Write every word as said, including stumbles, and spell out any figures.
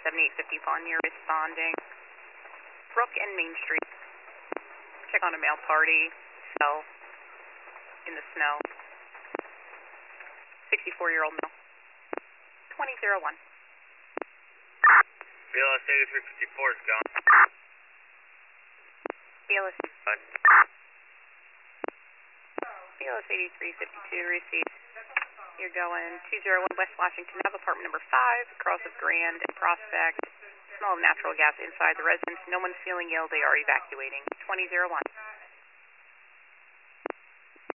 seventy-eight fifty upon your responding. Brook and Main Street. Check on a male party. Fell in the snow. sixty-four-year-old male. twenty oh one. B L S eighty-three fifty-four is gone. B L S. B L S eighty-three fifty-two received. You're going two oh one West Washington Ave, apartment number five, across of Grand and Prospect. Smell of natural gas inside the residence. No one's feeling ill. They are evacuating. twenty oh one.